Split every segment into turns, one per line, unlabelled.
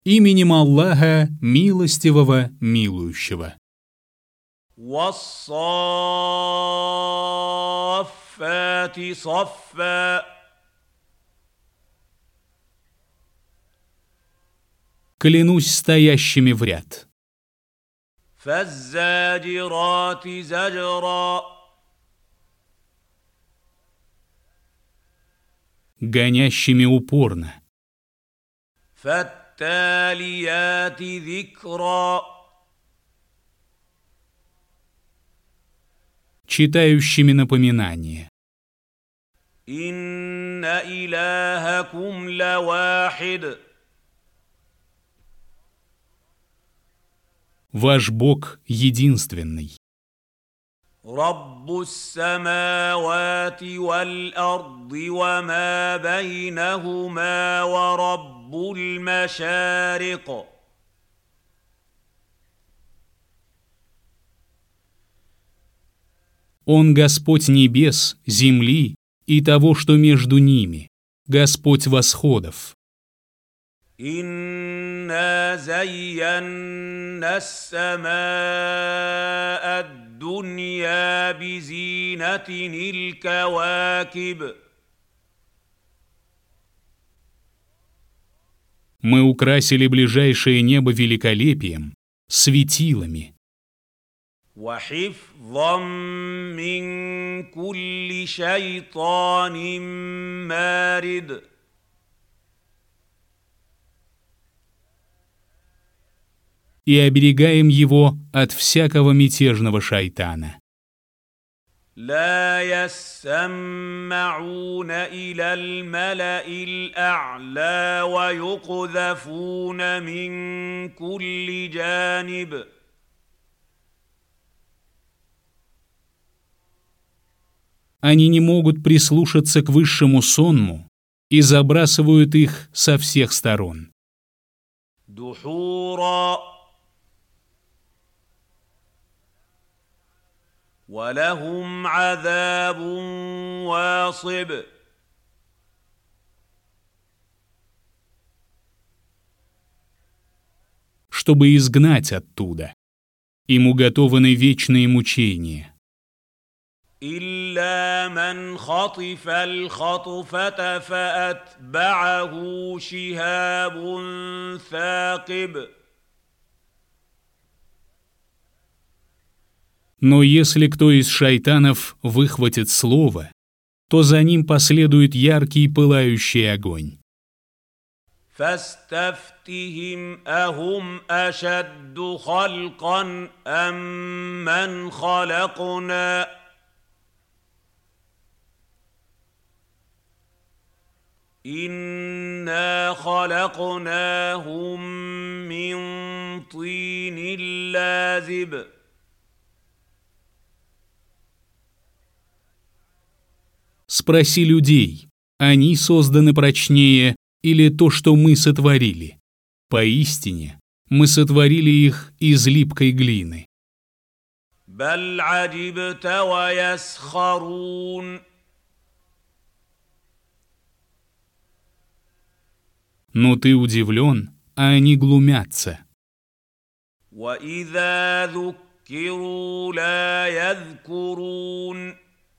Именем Аллаха, милостивого, милующего.
وَالصَّافَّاتِ صَفًّا.
Клянусь стоящими в ряд.
فَالزَّاجِرَاتِ زَجْرًا.
Гонящими упорно.
فَالتَّالِيَاتِ ذِكْرًا.
Читающими напоминание.
إِنَّ إِلَٰهَكُمْ لَوَاحِدٌ.
Ваш Бог единственный.
رَبُّ السَّمَاوَاتِ وَالْأَرْضِ وَمَا بَيْنَهُمَا وَرَبُّ الْمَشَارِقِ.
Он Господь небес, земли и того, что между ними, Господь восходов.
إِنَّا زَيَّنَّا السَّمَاءَ الدُّنْيَا بِزِينَةٍ الْكَوَاكِبِ.
Мы украсили ближайшее небо великолепием, светилами.
وَحِفْظًا مِّن كُلِّ شَيْطَانٍ مَّارِدٍ.
И оберегаем его от всякого мятежного шайтана.
لا يسمعون إلى الملأ الأعلى ويقذفون من كل جانب.
Они не могут прислушаться к высшему сонму и забрасывают их со всех сторон.
دحورا. وَلَهُمْ عَذَابٌ وَاصِبٌ.
Чтобы изгнать оттуда. Им уготованы вечные мучения.
إِلَّا مَنْ خَطِفَ الْخَطْفَةَ فَأَتْبَعَهُ شِهَابٌ ثَاقِبٌ.
Но если кто из шайтанов выхватит слово, то за ним последует яркий пылающий огонь.
فاستفتهم أهم أشد خلقا أم من خلقنا إنا خلقناهم من طين لازب.
Спроси людей, они созданы прочнее или то, что мы сотворили? Поистине, мы сотворили их из липкой глины.
بل عجبت ويسخرون.
Но ты удивлен, а они глумятся.
وإذا ذكروا لا يذكرون.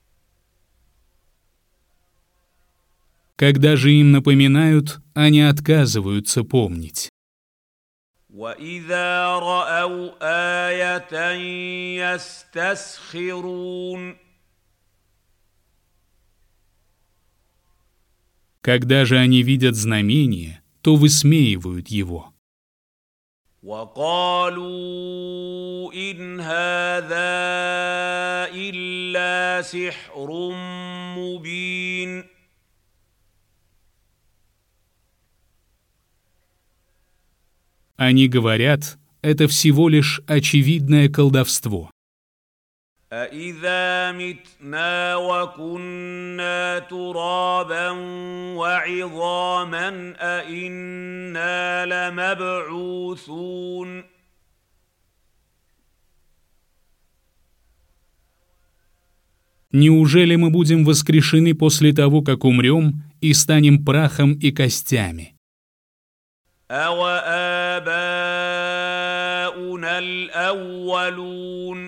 Когда же им напоминают, они отказываются помнить.
وَإِذَا رَأَوْا آيَةً يَسْتَسْخِرُونَ.
Когда же они видят знамение, то высмеивают его.
وَقَالُوا إِنْ هَذَا إِلَّا سِحْرٌ مُبِينٌ.
Они говорят, это всего лишь очевидное колдовство.
أَإِذَا مِتْنَا وَكُنَّا تُرَابًا وَعِظَامًا أَإِنَّا لَمَبْعُوثُونَ.
Неужели мы будем воскрешены после того, как умрем, и станем прахом и костями?
أَوَآبَاؤُنَا الأولون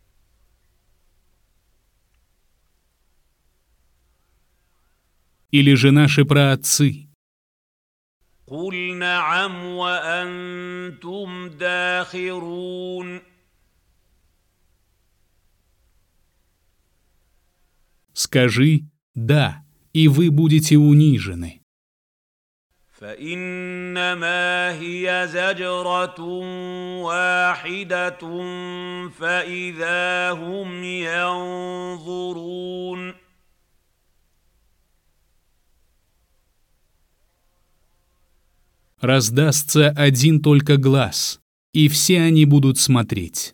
Или же наши праотцы?
قل نعم وأنتم داخرون
Скажи «да», и вы будете унижены.
فإنما هي زجرة واحدة فإذا هم ينظرون
Раздастся один только глас, и все они будут смотреть.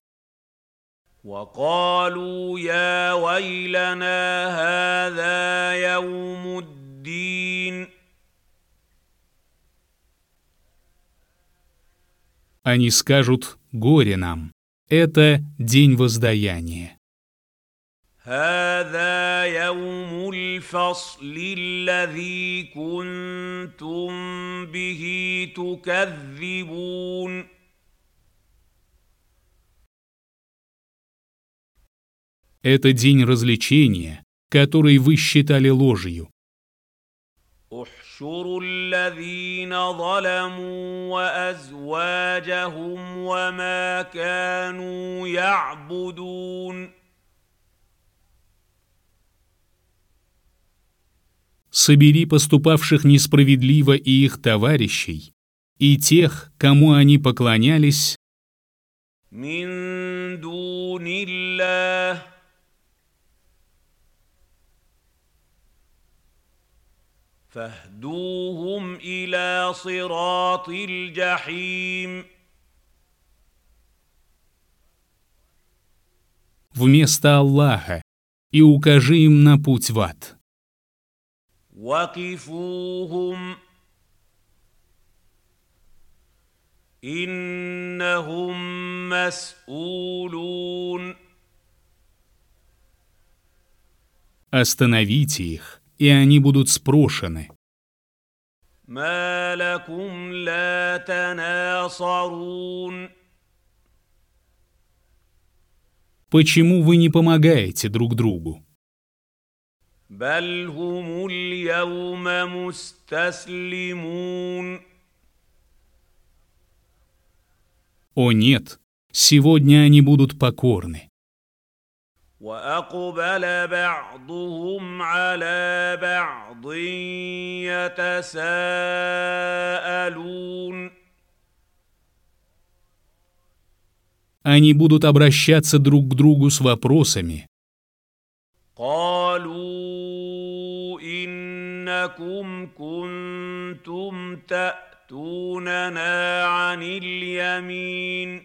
وقالوا يا ويلنا هذا يوم الدين
Они скажут «горе нам». Это день воздаяния.
هذا يوم الفصل الذي كنتم به تكذبون
Это день развлечения, который вы считали ложью.
احشروا الذين ظلموا وأزواجهم وما كانوا يعبدون
Собери поступавших несправедливо и их товарищей, и тех, кому они поклонялись,
من دون الله فاهدوهم إلى صراط الجحيم
вместо Аллаха, и укажи им на путь в ад.
وقفوهم إنهم مسؤولون
Остановите их, и они будут спрошены.
ما لكم لا تناصرون
Почему вы не помогаете друг другу?
بل هم اليوم مستسلمون
О нет, сегодня они будут покорны.
وأقبل بعضهم على بعض يتساءلون
Они будут обращаться друг к другу с вопросами.
قالوا إنكم كنتم تأتوننا عن اليمين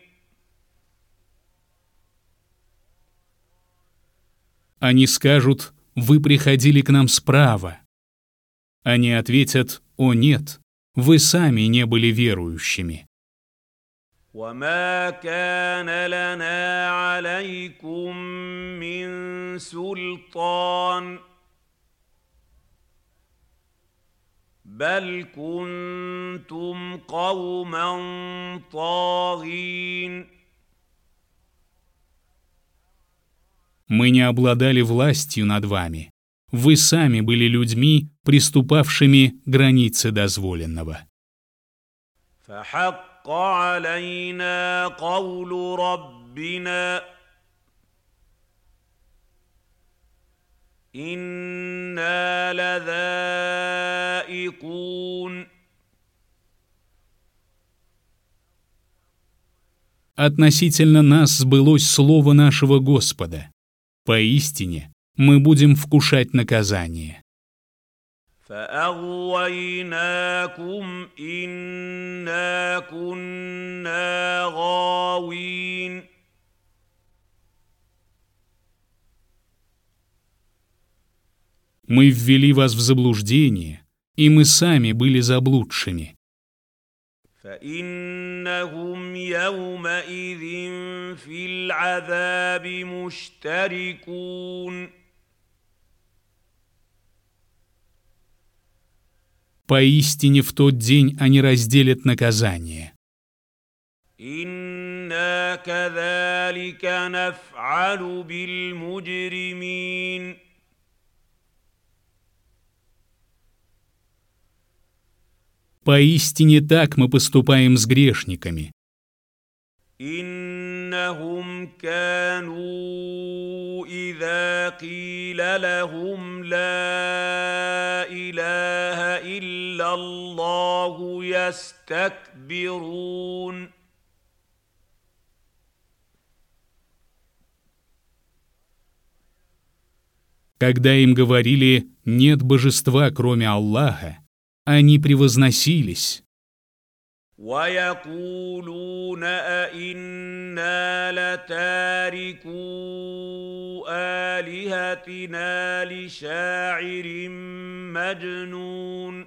Они скажут, вы приходили к нам справа. Они ответят, о нет, вы сами не были верующими.
وما كان لنا عليكم من سلطان بل كنتم قوما طاغين
Мы не обладали властью над вами. Вы сами были людьми, приступавшими границы дозволенного.
فحق علينا قول ربنا إنا لذائقون
Относительно нас сбылось слово нашего Господа. Поистине, мы будем вкушать наказание.
فأغويناكم إنا كنا غاوين
Мы ввели вас в заблуждение, и мы сами были заблудшими.
فإنهم يومئذ في العذاب مشتركون
Поистине в тот день они разделят наказание.
إنا كذلك نفعل بالمجرمين
Поистине так мы поступаем с грешниками.
إنهم كانوا إذا قيل لهم لا إله إلا الله يستكبرون
Когда им говорили «нет божества, кроме Аллаха», они превозносились.
ويقولون أئنا لتاركو آلهتنا لشاعر مجنون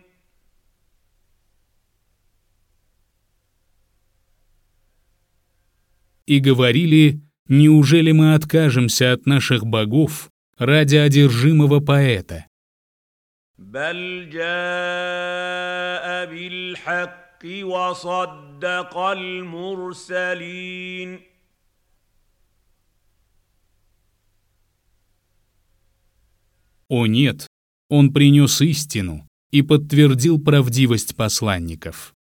И говорили, неужели мы откажемся от наших богов ради одержимого поэта?
بل جاء بالحق وصدق المرسلين
О нет, он принес истину и подтвердил правдивость посланников.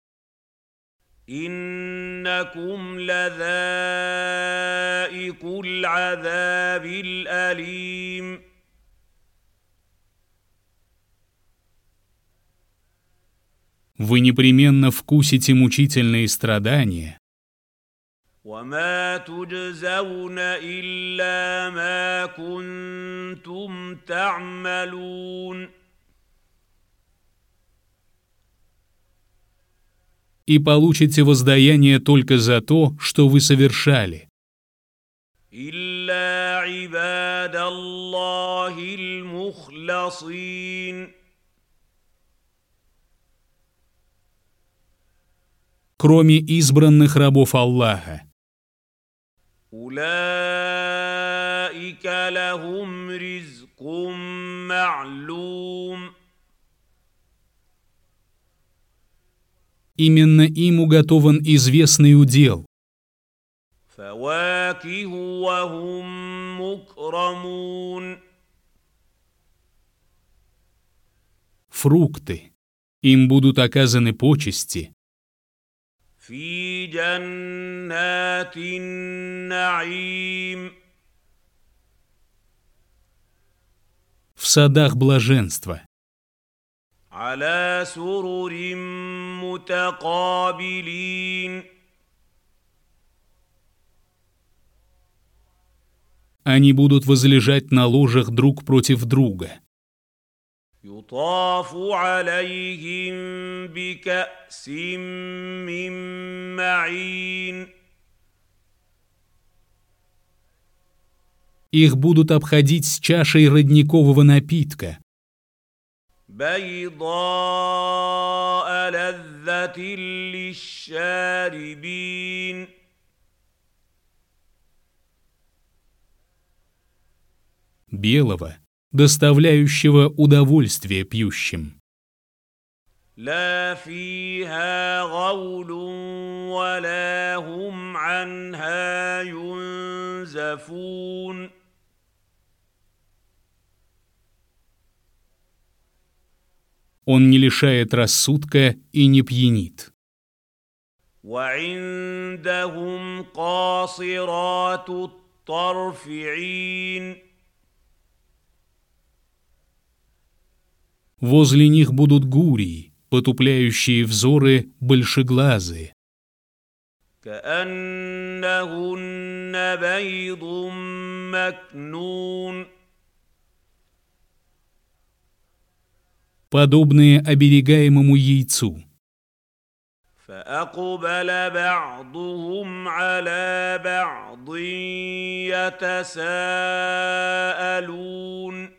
إنكم لذائقو العذاب الأليم
Вы непременно вкусите мучительные страдания,
وما تجزون إلا ما كنتم تعملون
и получите воздаяние только за то, что вы совершали.
إلا عباد الله المخلصين
Кроме избранных рабов Аллаха.
أولئك لهم رزق معلوم
Именно им уготован известный удел.
فواكه وهم مكرمون
Фрукты. Им будут оказаны почести.
في جنات النعيم
В садах блаженства.
على سرر متقابلين
Они будут возлежать на ложах друг против друга.
يطاف عليهم بكأس من معين
Их будут обходить с чашей родникового напитка,
بيضاء لذة للشاربين
белого, доставляющего удовольствие пьющим.
لا فيها غول ولا هم عنها ينزفون
Он не лишает рассудка и не пьянит.
وعندهم قاصرات الطرف عين
Возле них будут гурии, потупляющие взоры большеглазые.
كأنهن بيض مكنون
Подобные оберегаемому яйцу.
فأقبل بعضهم على بعض يتساءلون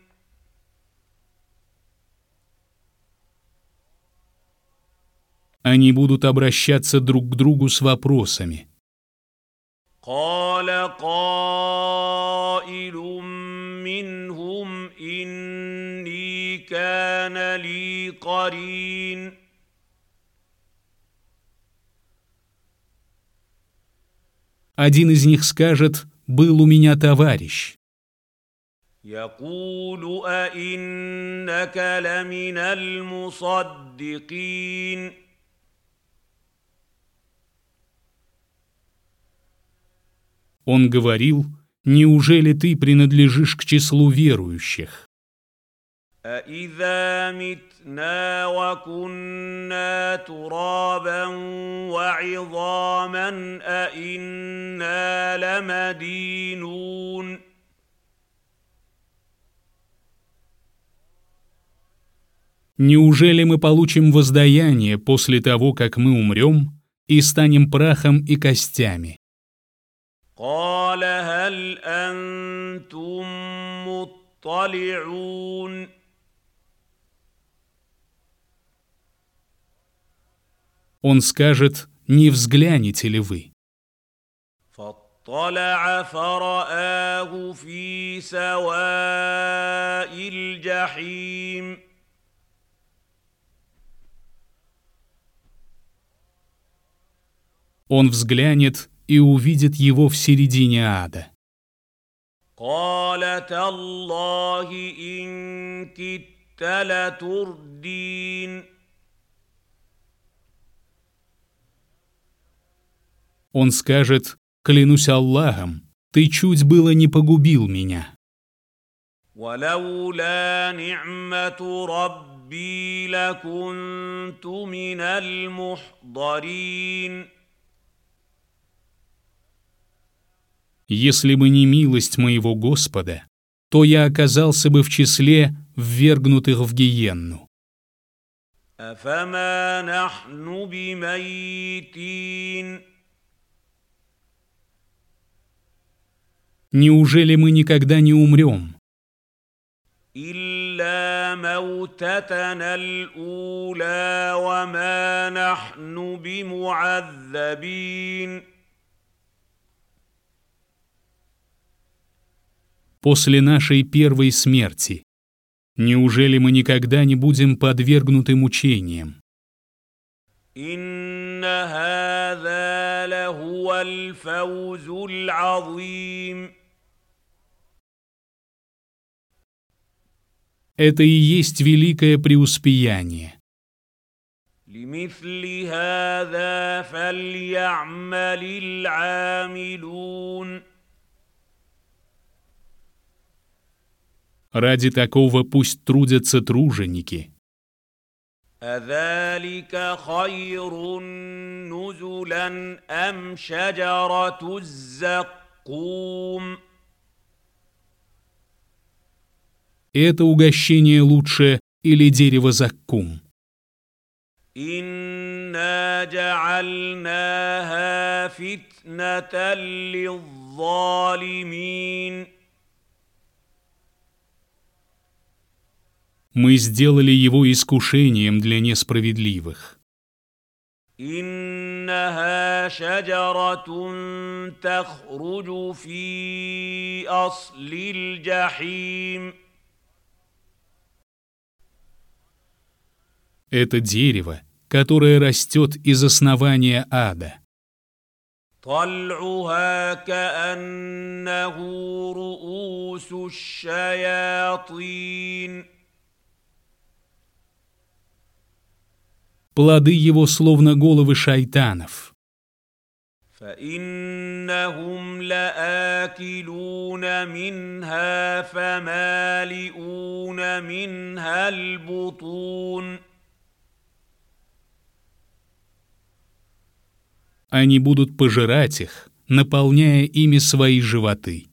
Они будут обращаться друг к другу с вопросами.
قال قائل منهم إني كان لي قرين
Один из них скажет: «Был у меня товарищ».
يقول أئنك لمن المصدقين
Он говорил: «Неужели ты принадлежишь к числу верующих?»
أإذا متنا وكنا ترابا وعظاما أإنا لمدينون
Неужели мы получим воздаяние после того, как мы умрем, и станем прахом и костями?
قال هل أنتم مطلعون
Он скажет: «Не взглянете ли вы?»
فاطلع فرآه في سواء الجحيم
Он взглянет и увидит его в середине ада.
قال تالله إن كدت لتردين
Он скажет: «Клянусь Аллахом, ты чуть было не погубил меня».
ولولا نعمة ربي لكنت من المحضرين
Если бы не милость моего Господа, то я оказался бы в числе ввергнутых в гиенну.
أفما نحن بميتين
Неужели мы никогда не умрем?
إلا موتتنا الأولى وما نحن بمعذبين
После нашей первой смерти. Неужели мы никогда не будем подвергнуты мучениям?
إن هذا لهو الفوز العظيم
Это и есть великое преуспеяние.
لمثل هذا فليعمل العاملون
Ради такого пусть трудятся труженики.
أذلك خير نزلا أم شجرة الزقوم
Это угощение лучше или дерево заккум?
إنا جعلناها فتنة للظالمين
Мы сделали его искушением для несправедливых.
إنها شجرة تخرج في أصل الجحيم
Это дерево, которое растет из основания ада.
طلعها كأنه رؤوس الشياطين
Плоды его словно головы шайтанов.
فإنهم لآكلون منها فمالئون منها البطون
Они будут пожирать их, наполняя ими свои животы.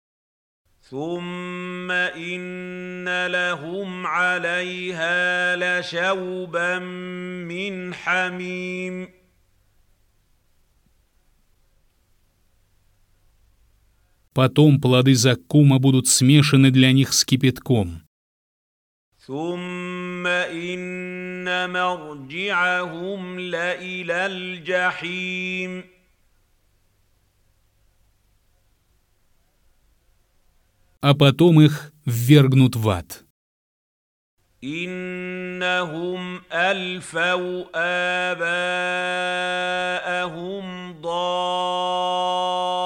ثم إن لهم عليها لشوبا من حميم
Потом плоды заккума будут смешаны для них с кипятком.
ثم إن مرجعهم لإلى الجحيم
А потом их ввергнут в ад.
إنهم ألفوا آباءهم ضالين إنهم ألفوا آباءهم ضالين إنهم ألفوا آباءهم ضالين إنهم ألفوا آباءهم ضالين إنهم ألفوا آباءهم ضالين إنهم ألفوا آباءهم ضالين إنهم ألفوا آباءهم ضالين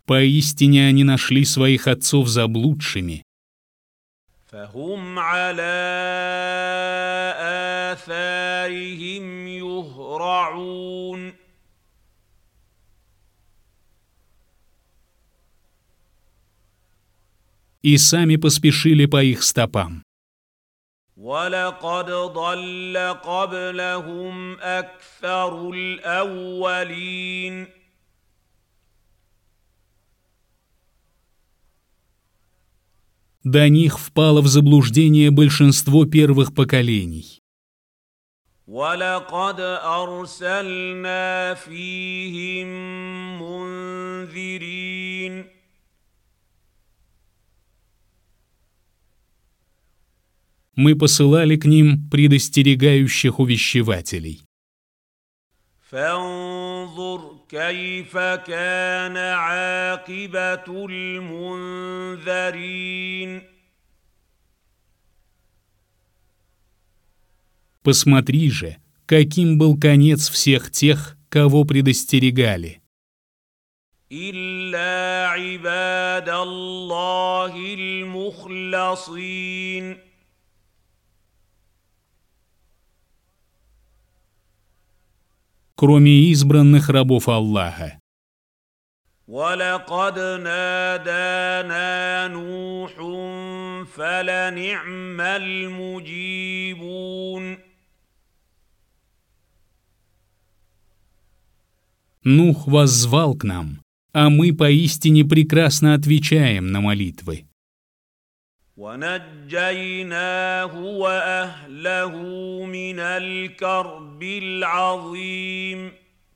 Поистине они нашли своих отцов заблудшими,
فهم على آثارهم يهرعون
и сами поспешили по их стопам.
ولقد ضل قبلهم أكثر الأولين
До них впало в заблуждение большинство первых поколений.
ولقد أرسلنا فيهم منذرين
Мы посылали к ним предостерегающих увещевателей.
فانظر كيف كان عاقبة المنذرين
Посмотри же, каким был конец всех тех, кого предостерегали.
إلا عباد الله المخلصين
Кроме избранных рабов Аллаха.
ولقد نادانا نوح فلنعم المجيبون
Нух воззвал к нам, а мы поистине прекрасно отвечаем на молитвы.
ونجيناه وأهله من الكرب العظيم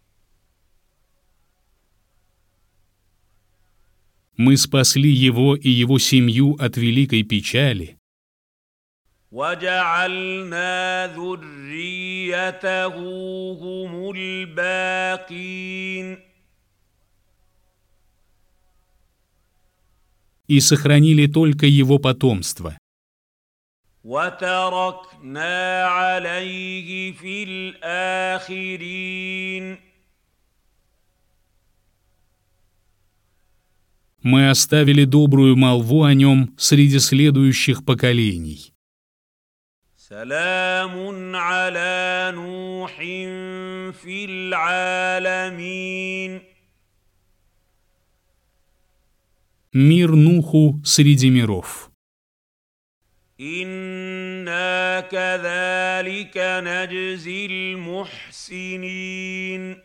Мы спасли его и его семью от великой печали
وجعلنا ذريته هم الباقين
и сохранили только его потомство.
وتركنا عليه في الآخرين
Мы оставили добрую молву о нем среди следующих поколений.
سلام على نوح في العالمين
Мир Нуху среди миров.
إنا كذلك نجزي المحسنين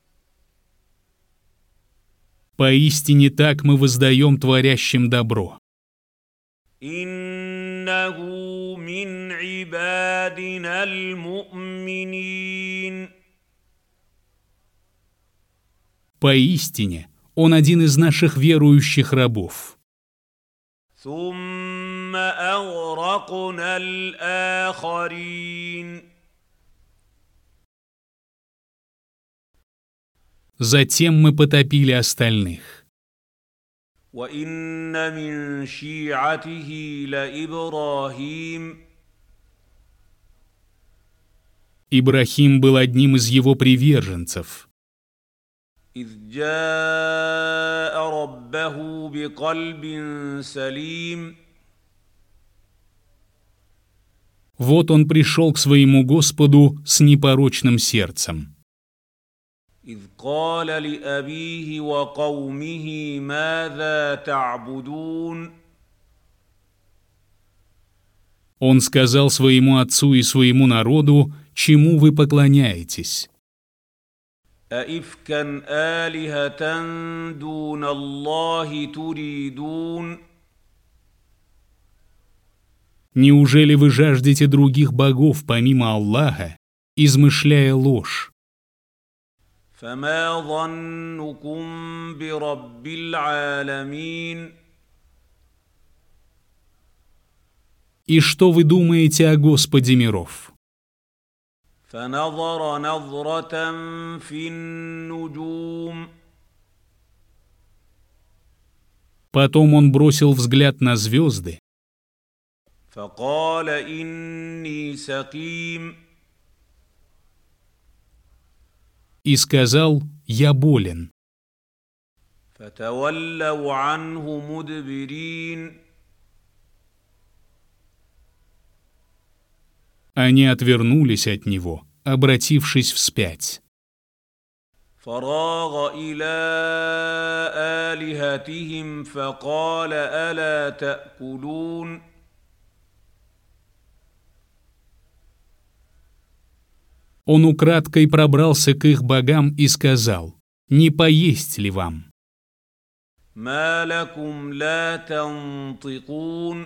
Поистине так мы воздаем творящим добро.
إنه من عبادنا المؤمنين
Поистине он один из наших верующих рабов.
ثم أغرقنا الآخرين
Затем мы потопили остальных.
وإن من شيعته لإبراهيم
Ибрахим был одним из его приверженцев,
إذ جاء ربه بقلب سليم
Вот он пришел к своему Господу с непорочным сердцем.
إذ قال لأبيه وقومه ماذا تعبدون
Он сказал своему отцу и своему народу, чему вы поклоняетесь.
أئفكا آلهة دون الله تريدون
Неужели вы жаждете других богов помимо Аллаха, измышляя ложь?
فما ظنكم برب العالمين
И что вы думаете о Господе миров?
فنظر نظرة في النجوم
Потом он бросил взгляд на звезды
فقال إني سقيم
и сказал: «Я болен».
فتولوا عنه مدبرين.
Они отвернулись от него, обратившись вспять.
فراغ إلى آلهتهم فقال ألا تأكلون.
Он украдкой пробрался к их богам и сказал: «Не поесть ли вам?»
ما لكم لا تنطقون.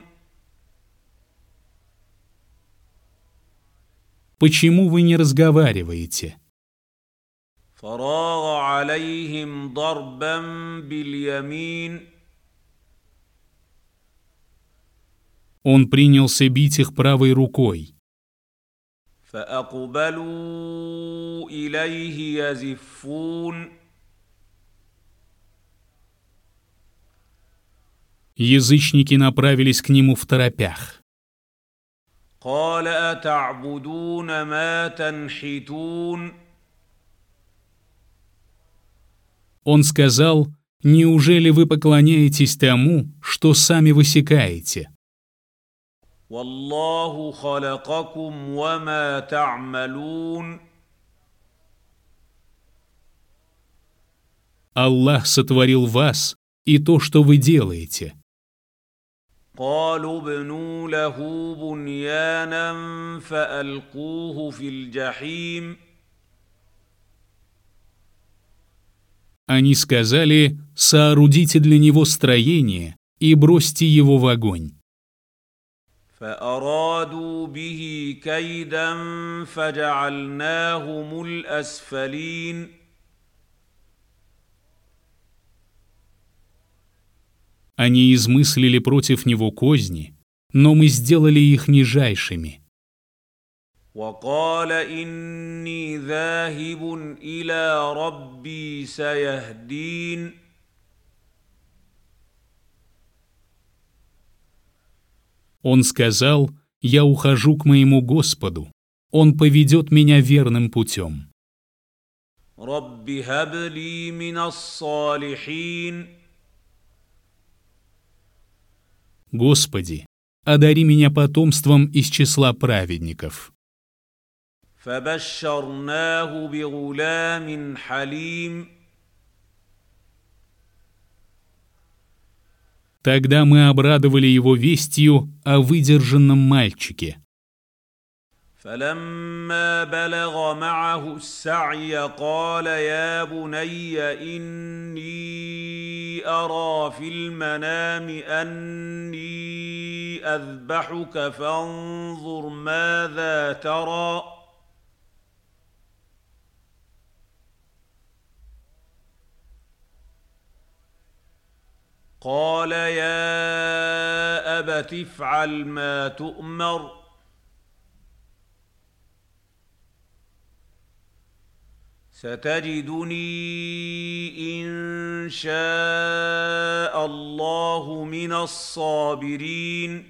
«Почему вы не разговариваете?»
فراغ عليهم ضربا باليمين.
Он принялся бить их правой рукой.
فأقبلوا إليه يزفون.
Язычники направились к нему второпях.
قال أتعبدون ما تنحتون.
Он сказал: «Неужели вы поклоняетесь тому, что сами высекаете?»
والله خلقكم وما تعملون.
Аллах сотворил вас и то, что вы делаете.
قالوا ابنوا له بنيانا فألقوه في الجحيم.
Они сказали: «Соорудите для него строение и бросьте его в огонь».
فأرادوا به كيدا فجعلناهم الأسفلين.
Они измыслили против него козни, но мы сделали их нижайшими.
وقال إني ذاهب إلى ربي سيهدين.
Он сказал: «Я ухожу к моему Господу, Он поведет меня верным путем».
رب هب لي من الصالحين.
Господи, одари меня потомством из числа праведников.
فبشرناه بغلام حليم.
Тогда мы обрадовали его вестью о выдержанном мальчике.
فلما بلغ معه السعي قال يا بني إني أرى في المنام أني أذبحك فانظر ماذا ترى. قال يا أبت افعل ما تؤمر. ستجدني إن شاء الله من الصابرين.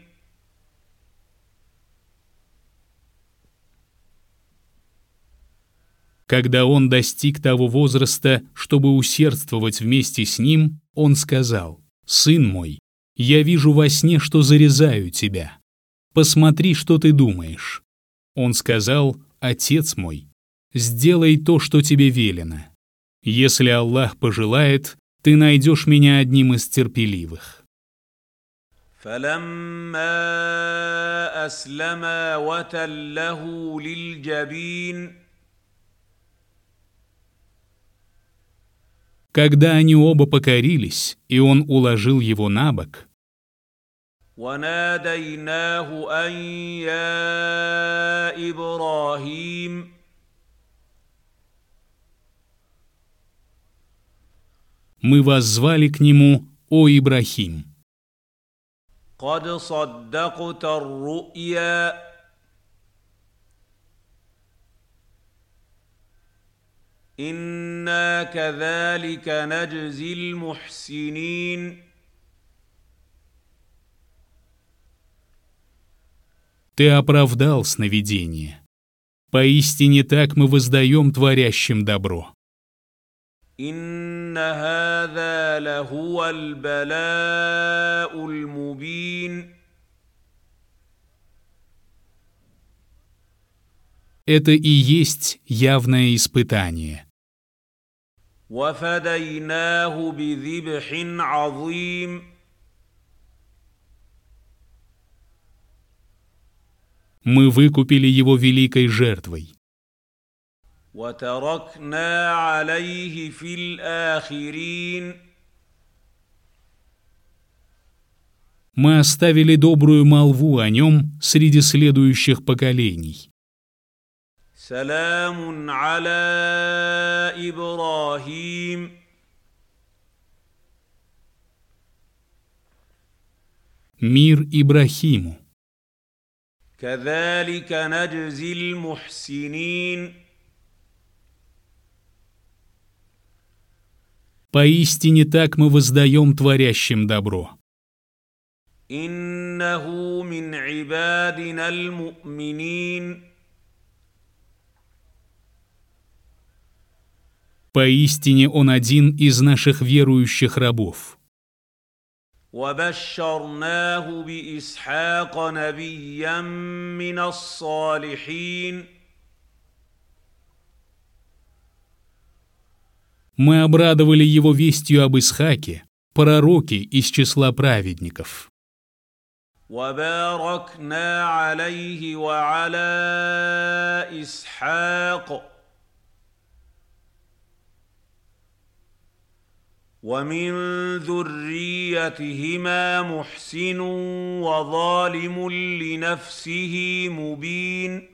Когда он достиг того возраста, чтобы усердствовать вместе с ним, он сказал: «Сын мой, я вижу во сне, что зарезаю тебя. Посмотри, что ты думаешь». Он сказал: «Отец мой, сделай то, что тебе велено. Если Аллах пожелает, ты найдешь меня одним из терпеливых».
فلما أسلما وتله للجبين.
Когда они оба покорились, и он уложил его на бок,
وناديناه أن يا إبراهيم.
мы воззвали к нему: «О Ибрахим,
قد صدقت الرؤيا. إنا كذلك نجزي المحسنين.
ты оправдал сновидение. Поистине так мы воздаем творящим добро».
إن هذا لهو البلاء المبين.
Это и есть явное испытание.
وفديناه بذبح عظيم.
Мы выкупили его великой жертвой.
وتركنا عليه في الآخرين.
Мы оставили добрую молву о нем среди следующих поколений.
سلام على إبراهيم.
Мир Ибрахиму.
كذلك نجزي المحسنين.
Поистине так мы воздаем творящим добро.
إنه من عبادنا المؤمنين.
Поистине он один из наших верующих рабов.
وبشرناه بإسحاق نبيا من الصالحين.
Мы обрадовали его вестью об Исхаке, пророке из числа праведников.
وباركنا عليه وعلى إسحاق ومن ذريتهما محسن وظالم لنفسه مبين.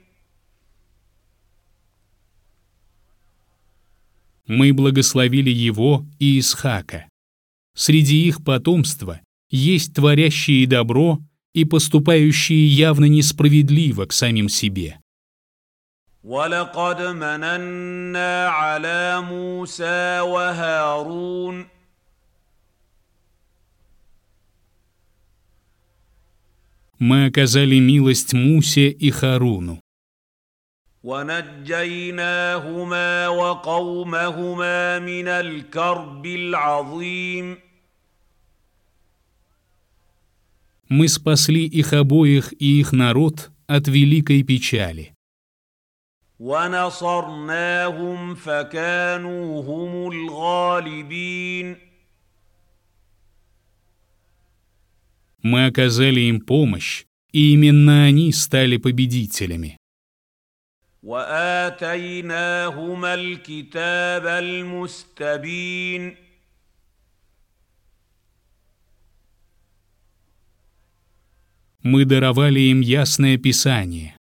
Мы благословили его и Исхака. Среди их потомства есть творящие добро и поступающие явно несправедливо к самим себе.
وَلَقَدْ مَنَنَّا عَلَى مُوسَى وَهَارُونَ.
Мы оказали милость Мусе и Харуну.
وَنَجَّيْنَاهُمَا وَقَوْمَهُمَا مِنَ الْكَرْبِ الْعَظِيمِ.
Мы спасли их обоих и их народ от великой печали.
وَنَصَرْنَاهُمْ فَكَانُوا هُمُ الْغَالِبِينَ.
Мы оказали им помощь, и именно они стали победителями.
وَآتَيْنَاهُمَا الْكِتَابَ الْمُسْتَبِينَ.
Мы даровали им ясное Писание.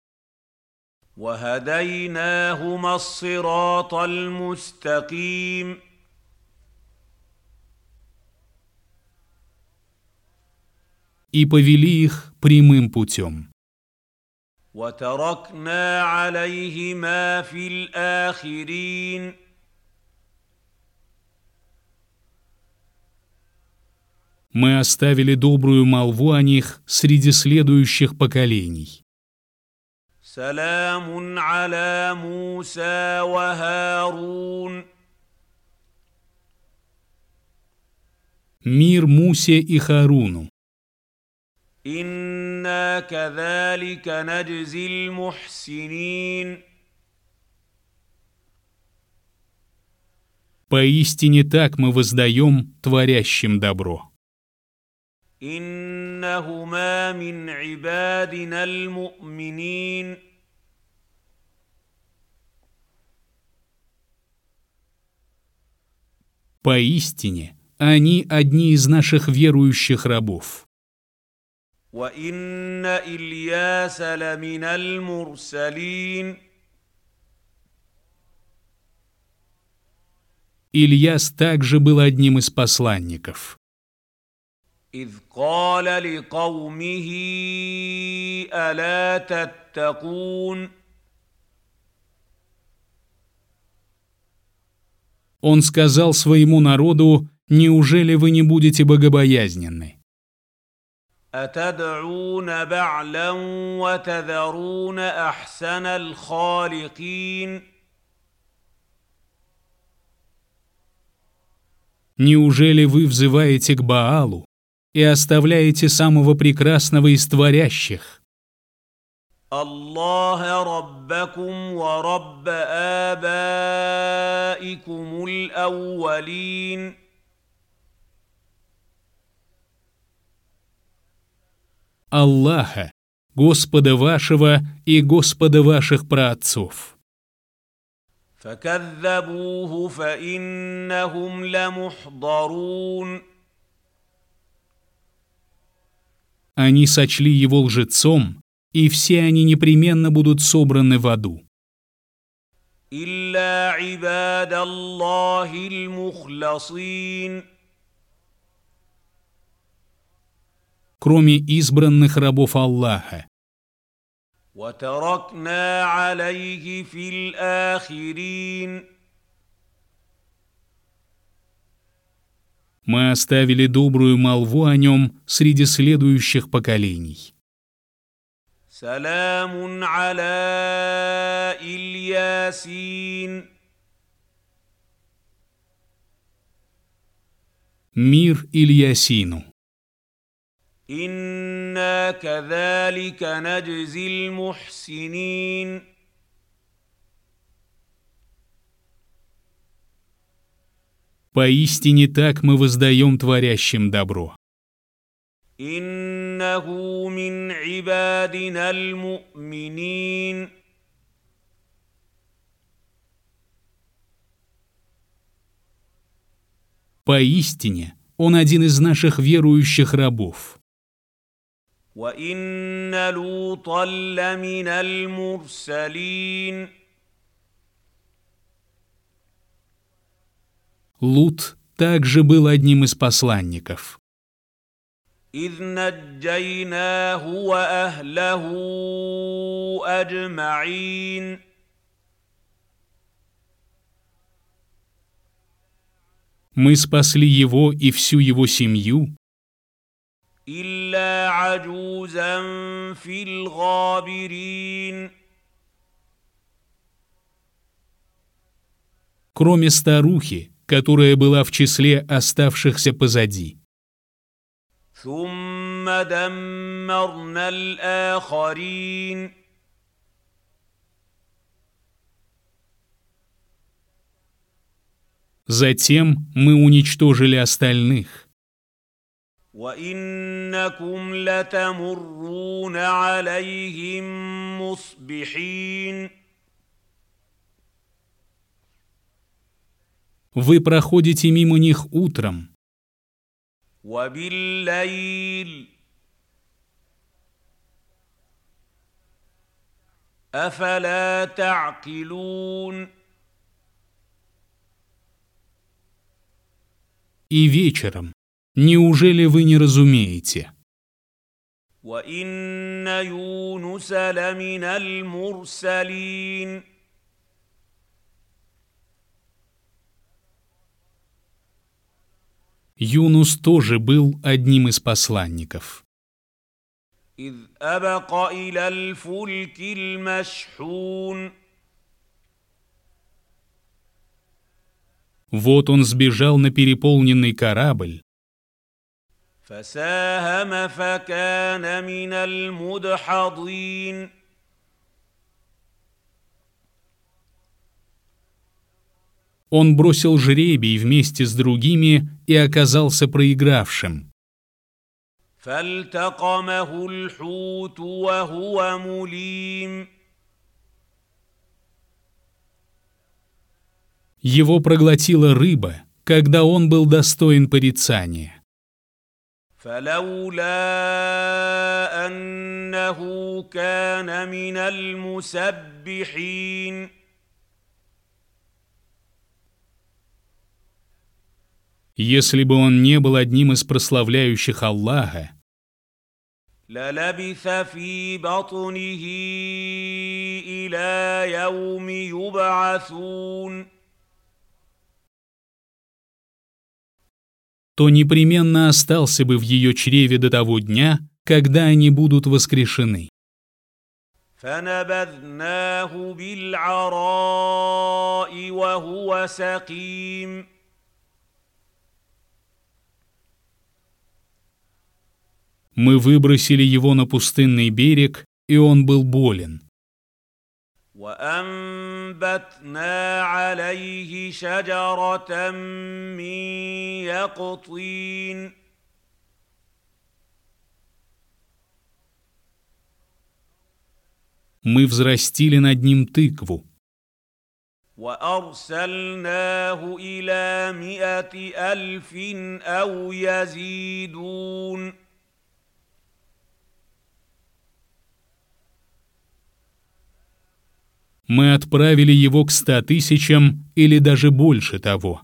وَهَدَيْنَاهُمَا الصِّرَاطَ الْمُسْتَقِيمَ.
И повели их прямым путем.
وَتَرَكْنَا عَلَيْهِمَا فِي الْآخِرِينَ.
Мы оставили добрую молву о них среди следующих поколений.
سلام على موسى وهارون.
Мир Мусе и Харуну.
إنا كذلك نجزي المحسنين.
Поистине так мы воздаем творящим добро.
إنهما من عبادنا المؤمنين.
Поистине, они одни из наших верующих рабов.
وإن إلياس لمن المرسلين.
Ильяс также был одним из посланников.
إذ قال لقومه ألا تتقون.
Он сказал своему народу: «Неужели вы не будете богобоязненны?
أتدعون بعلا وتذرون أحسن الخالقين.
Неужели вы взываете к Баалу и оставляете самого прекрасного из творящих?
الله ربكم ورب آبائكم الأولين
Аллаха, Господа вашего и Господа ваших праотцов.
فكذبوه فإنهم لمحضرون
Они сочли его лжецом, и все они непременно будут собраны в аду.
إلا عباد الله المخلصين
Кроме избранных рабов Аллаха.
وتركنا عليه في الآخرين
Мы оставили добрую молву о нем среди следующих поколений.
سلام على الياسين
Мир Ильясину.
إنا كذلك نجزي المحسنين
Поистине так мы воздаем творящим добро.
إنه من عبادنا المؤمنين
Поистине, он один из наших верующих рабов.
وإن لوطا لمن المرسلين
Лут также был одним из посланников.
إذ نجيناه وأهله أجمعين
Мы спасли его и всю его семью,
إلا عجوزا في الغابرين
кроме старухи, которая была в числе оставшихся позади.
ثم دمرنا الآخرين
Затем мы уничтожили остальных.
وإنكم لتمرون عليهم مصبحين
Вы проходите мимо них утром,
وبالليل أفلا تعقلون
и вечером. Неужели вы не разумеете?
وإن يونس لمن المرسلين
Юнус тоже был одним из посланников.
إذ أبق إلى الفلك المشحون
Вот он сбежал на переполненный корабль,
فساهم فكان من المدحضين
он бросил жребий вместе с другими и оказался проигравшим.
فالتقمه الحوت وهو مليم
Его проглотила рыба, когда он был достоин порицания.
فلولا أنه كان من المسبحين
Если бы он не был одним из прославляющих Аллаха,
للبث في بطنه إلى يوم يبعثون
то непременно остался бы в ее чреве до того дня, когда они будут воскрешены.
فنبذناه بالعراء وهو سقيم
Мы выбросили его на пустынный берег, и он был болен.
وأنبتنا عليه شجرة من يقطين
Мы взрастили над ним тыкву.
وأرسلناه إلى 100,000 أو يزيدون
Мы отправили его к 100 000 или даже больше того.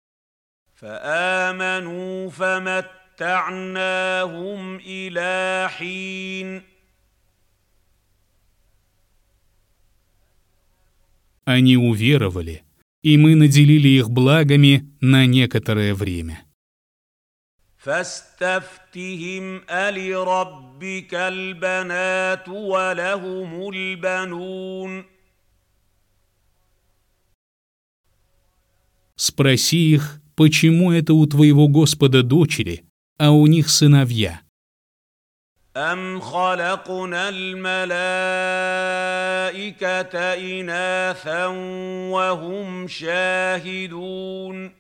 فآمنوا فمتعناهم إلى حين
Они уверовали, и мы наделили их благами на некоторое время.
فاستفتهم ألربك البنات ولهم البنون
Спроси их, почему это у твоего Господа дочери, а у них сыновья?
أم خلقنا الملائكة إناثا وهم شاهدون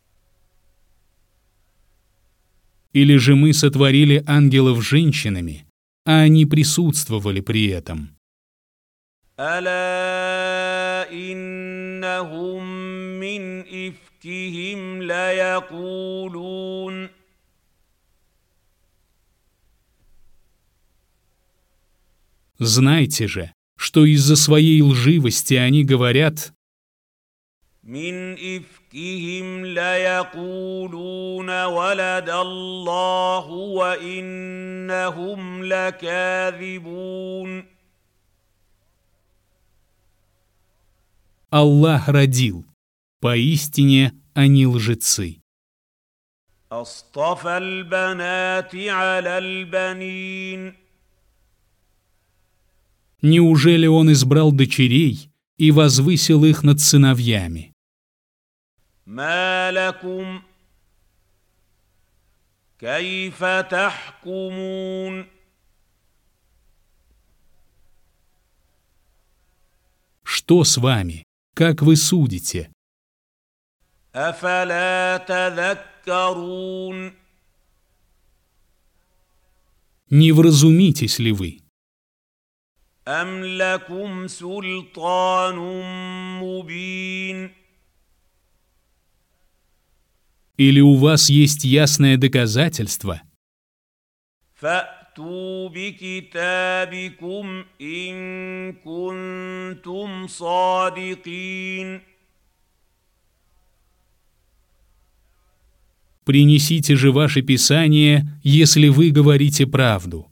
Или же мы сотворили ангелов женщинами, а они присутствовали при этом?
ألا إنهم من إفكهم ليقولون
Знайте же, что из-за своей лживости они говорят:
من إفكهم ليقولون ولد الله وإنهم لكاذبون
Аллах родил. Поистине они лжецы.
أصطفى البنات على البنين
Неужели он избрал дочерей и возвысил их над сыновьями?
ما لكم كيف تحكمون
Что с вами? Как вы судите?
أفلا تذكرون
Не вразумитесь ли вы?
أم لكم سلطان مبين
Или у вас есть ясное доказательство?
فأتوا بكتابكم إن كنتم صادقين
Принесите же ваше Писание, если вы говорите правду.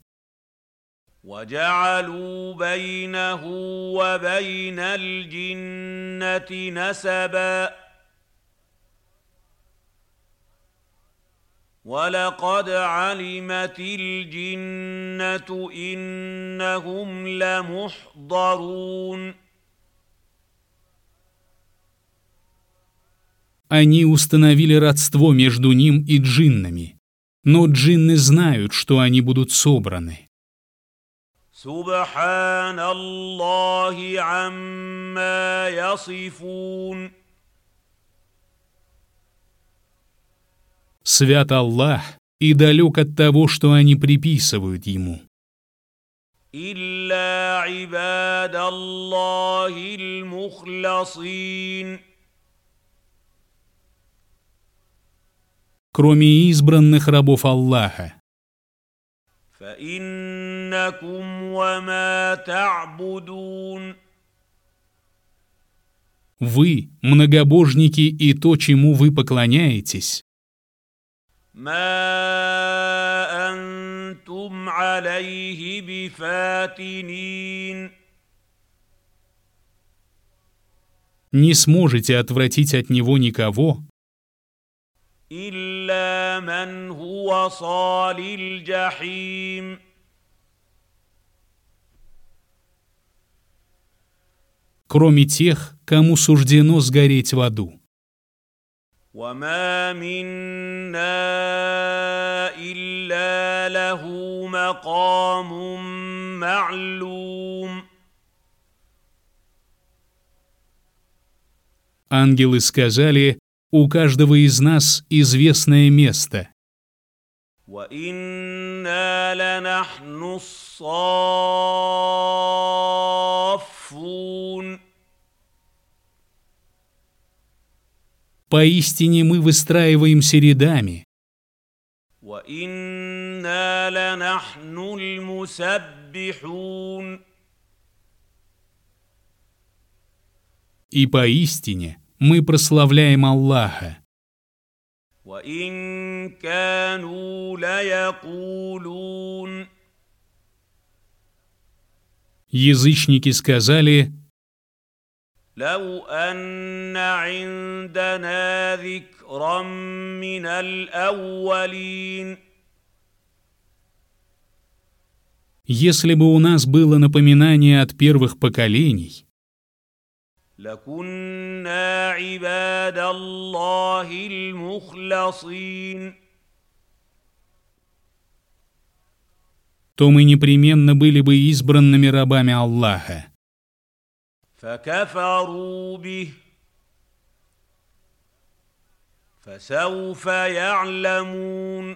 وجعلوا بينه وبين الجنة نسبا ولقد علمت الجنة إنهم لمحضرون
Они установили родство между ним и джиннами, но джинны знают, что они будут собраны.
سبحان الله عما يصفون
Свят Аллах и далек от того, что они приписывают ему.
إلا عباد الله المخلصين
Кроме избранных рабов Аллаха.
فإنكم وما تعبدون
Вы, многобожники, и то, чему вы поклоняетесь,
ما أنتم عليه بفاتنين
не сможете отвратить от него никого,
إلا من هو صال الجحيم
кроме тех, кому суждено сгореть в аду.
وما منا إلا له مقام معلوم.
Ангелы сказали: «У каждого из нас известное место».
وإنا لنحن الصافون.
Поистине мы выстраиваемся рядами.
وإنا لنحن المسبحون.
И поистине мы прославляем Аллаха.
وإن كانوا ليقولون.
Язычники сказали:
لو أن عندنا ذكرا من الأولين.
если бы у нас было напоминание от первых поколений,
لكنا عباد الله المخلصين.
то мы непременно были бы избранными рабами Аллаха.
فكفروا به فسوف يعلمون.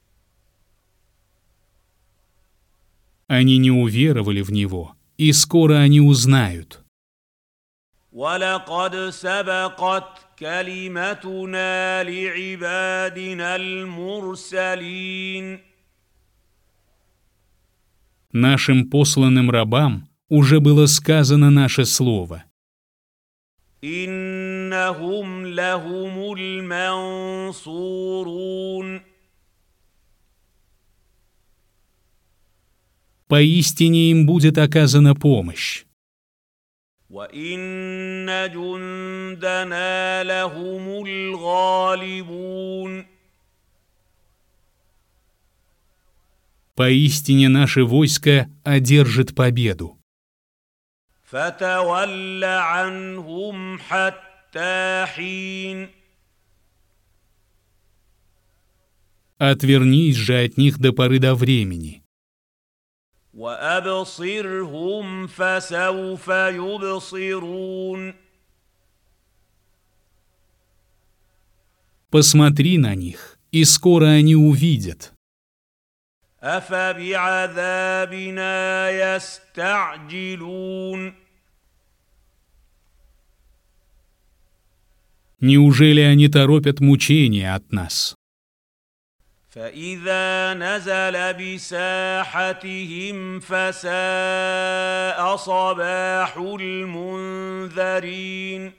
Они не уверовали в Него, и скоро они узнают.
ولقد سبقت كلمتنا لعبادنا المرسلين.
Нашим посланным рабам уже было сказано наше слово.
إنهم لهم المنصورون.
Поистине им будет оказана помощь.
وإن جندنا لهم الغالبون.
Поистине наше войско одержит победу.
فتول عنهم حتى حين.
Отвернись же от них до поры до времени.
وأبصرهم فسوف يبصرون.
Посмотри на них, и скоро они увидят.
أفبعذابنا يستعجلون.
Неужели они торопят мучения от нас?
فإذا نزل بساحتهم فساء صباح المنذرين.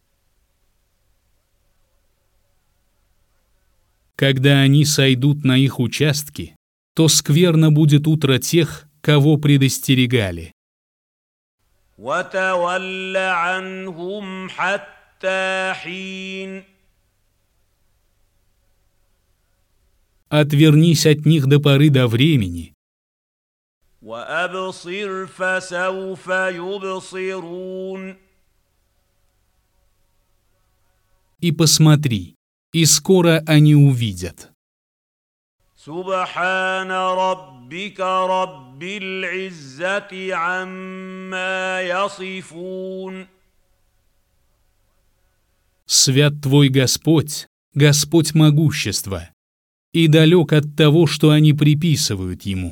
Когда они сойдут на их участки, то скверно будет утро тех, кого предостерегали.
وتول عنهم حتى حين.
Отвернись от них до поры до времени.
وأبصر فسوف يبصرون.
И посмотри, и скоро они увидят.
سبحان ربك رب العزة عما يصفون.
Свят твой Господь, Господь могущества, и далек от того, что они приписывают Ему.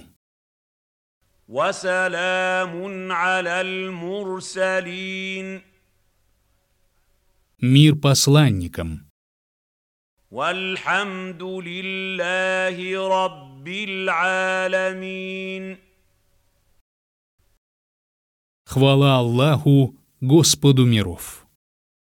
وسلام على المرسلين.
Мир посланникам.
والحمد لله رب العالمين.
Хвала Аллаху, Господу миров.